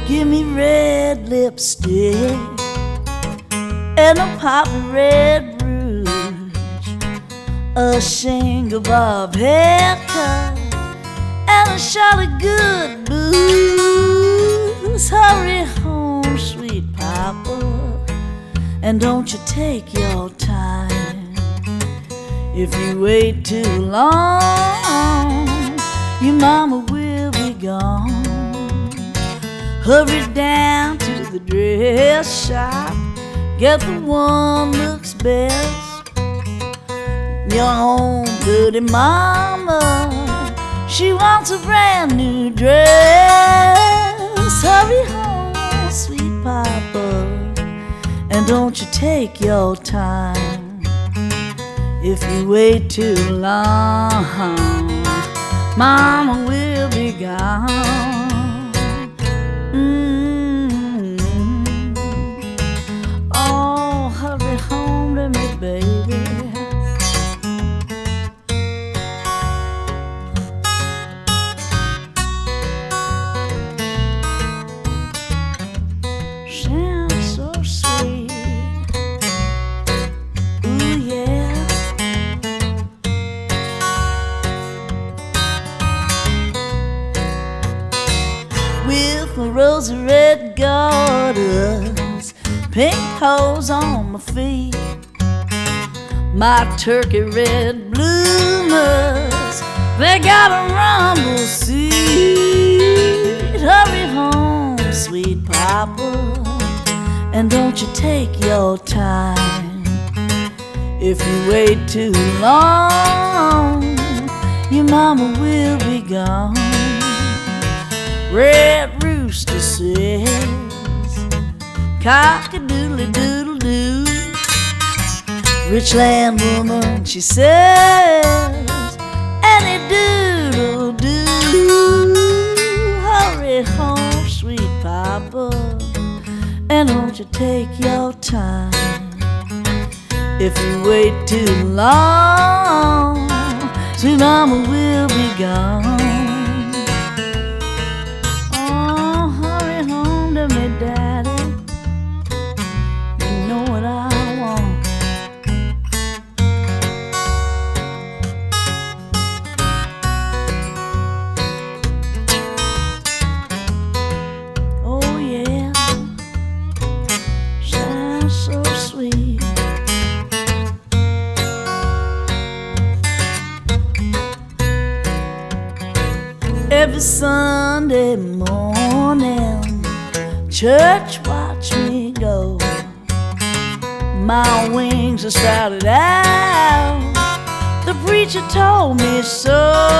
Give me red lipstick and a pop of red rouge, a shingle bob haircut, and a shot of good booze. Hurry home, sweet papa, and don't you take your time. If you wait too long, your mama will be gone. Hurry down to the dress shop, get the one looks best. Your own dirty mama, she wants a brand new dress. Hurry home, sweet papa, and don't you take your time. If you wait too long, mama will be gone. Oh, hurry home to me, baby. Sounds so sweet. Ooh, yeah. With my rosy red garters, pink hose on my feet, my turkey red bloomers, they got a rumble seat. Hurry home, sweet papa, and don't you take your time. If you wait too long, your mama will be gone. Red rooster says, cock-a-doodle-doodle-doo. Rich land woman, she says, any doodle-doo. Hurry home, sweet papa, and don't you take your time. If you wait too long, sweet mama will be gone. Me, daddy, you know what I want. Oh yeah, sounds so sweet. Every Sunday morning, church watch me go. My wings are sprouted out, the preacher told me so.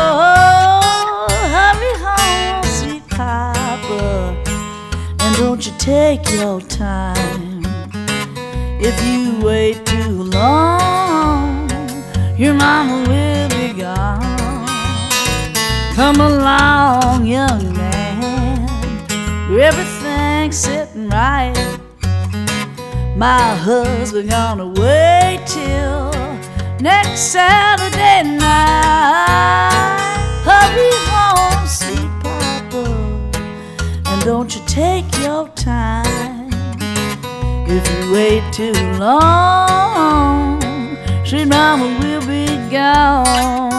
Hurry home, sweet papa, and don't you take your time. If you wait too long, your mama will be gone. Come along, young man, everything's sitting right. My husband gonna wait till next Saturday night. Hurry home, sweet papa, and don't you take your time. If you wait too long, sweet mama will be gone.